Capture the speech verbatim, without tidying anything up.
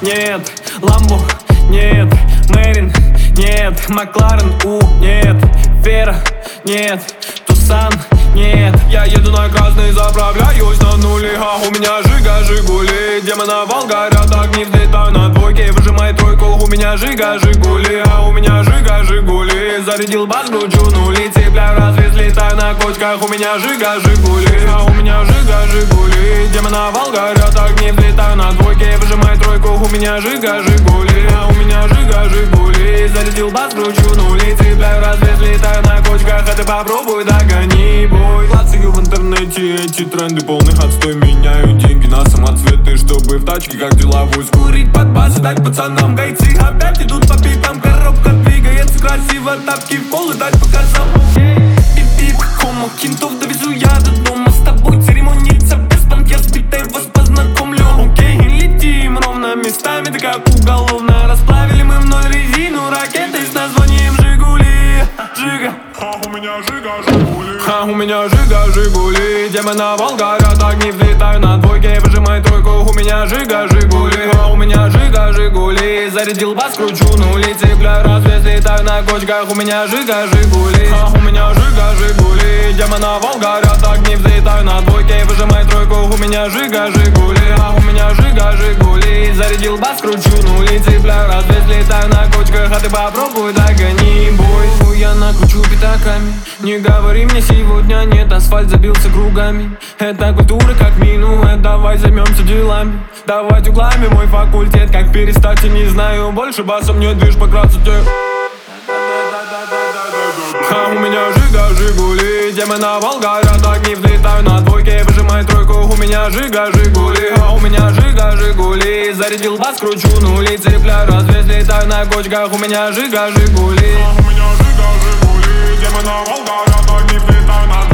нет, Ламбо, нет, Мэрин, нет, Макларен, у, нет, Фера, нет, Тусан, нет. Я еду на красный, заправляюсь на нулях. У меня Жига, Жигули, демона вал, горят огни, взлетаю на двойке, выжимай тройку. У меня Жига, Жигули, а у меня Жига, Жигули. Зарядил бас, кручу нули, цепляю развес, летаю на кочках. У меня Жига, Жигули, а у меня Жига, Жигули. Демона вал, горят огни, взлетаю на двойке, выжимай тройку. У меня Жига, Жигули, а у меня Жига, Жигули. Зарядил бас, кручу нули, цепляю развес, летаю на кочках. А ты попробуй догони, бой. Клацаю в интернете эти тренды, полный отстой. Меняю деньги на самоцветы, чтобы в тачке как деловой скурить под бас и дать пацанам. Гайцы опять идут по пикам, коробка двигается красиво, тапки в пол и дать по косам. Пип-пип, хомо, кентов довезу я до дома. С тобой церемониться без панк, я сбитой вас познакомлю. Окей, летим ровно местами, ты как уголовно. Расплавили мы в ноль резину ракетой с названием Жигули. Жига, А у меня Жига, Жигули. а у меня Жига, Жигули. Демона вал, горят огни, взлетаю на двойке, выжимай тройку. У меня Жига, Жигули, а у меня Жига, Жигули. Зарядил бас, кручу нули, цепляю развес, летаю на кочках. У меня Жига, Жигули, а у меня Жига, Жигули. Демона вал, горят огни, взлетаю на двойке, выжимай тройку. У меня Жига, Жигули, а у меня Жига, Жигули. Зарядил бас, кручу нули, цепляю развес, летаю на кочках. А ты попробуй догони, бой. Я накручу пятаками, не говори мне, сегодня нет, асфальт забился кругами. Это культура как минуэт, давай займемся делами. Давать углами мой факультет, как перестать, я не знаю. Больше басом не движ по красоте. А у меня Жига, Жигули, демона вал, горят огни, взлетаю на двойке, выжимай тройку. У меня Жига, Жигули, а у меня Жига, Жигули. Зарядил бас, кручу нули, цепляю развес, летаю на кочках. У меня Жига, Жигули. А у меня Жига, Жигули. Демона вал, горят огни, взлетаю на